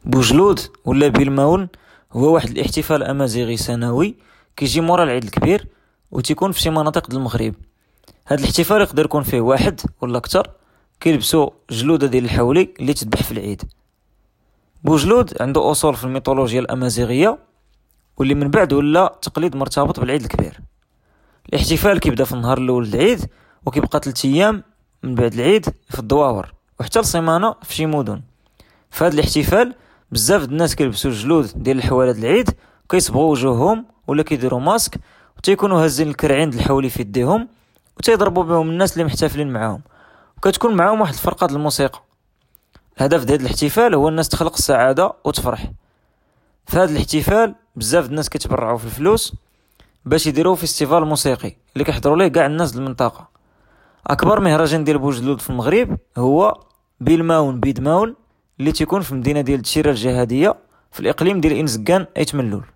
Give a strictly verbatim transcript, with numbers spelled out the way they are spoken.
بوجلود ولا بالماون هو واحد الاحتفال امازيغي سنوي كيجي مورا العيد الكبير وتيكون في شي مناطق د المغرب. هذا الاحتفال يقدر يكون فيه واحد ولا اكثر كيلبسوا جلوده ديال الحولي اللي تذبح في العيد. بوجلود عنده اصول في الميثولوجيا الامازيغيه واللي من بعد ولا تقليد مرتبط بالعيد الكبير. الاحتفال كيبدا في النهار الاول العيد وكيبقى ثلاثة ايام من بعد العيد في الدواور وحتى السيمانه في شي مدن. في هذا الاحتفال بزاف الناس كيلبسوا جلود ديال الحوالات العيد وكيصبغوا وجوههم ولا كيديروا ماسك وتيكونوا هازين الكرعين د الحولي في يديهم وتيضربوا بهم الناس اللي محتفلين معاهم، وكتكون معاهم واحد الفرقه د الموسيقى. الهدف ديال الاحتفال هو الناس تخلق السعاده وتفرح. في هذا الاحتفال بزاف الناس كيتبرعوا في الفلوس باش يديروا فيستيفال موسيقي اللي كيحضروا ليه كاع الناس د المنطقه. اكبر مهرجان ديال بوجلود في المغرب هو بالماون بيدماون اللي تيكون في المدينه ديال تشيره الجهاديه في الاقليم ديال انزكان ايت ملول.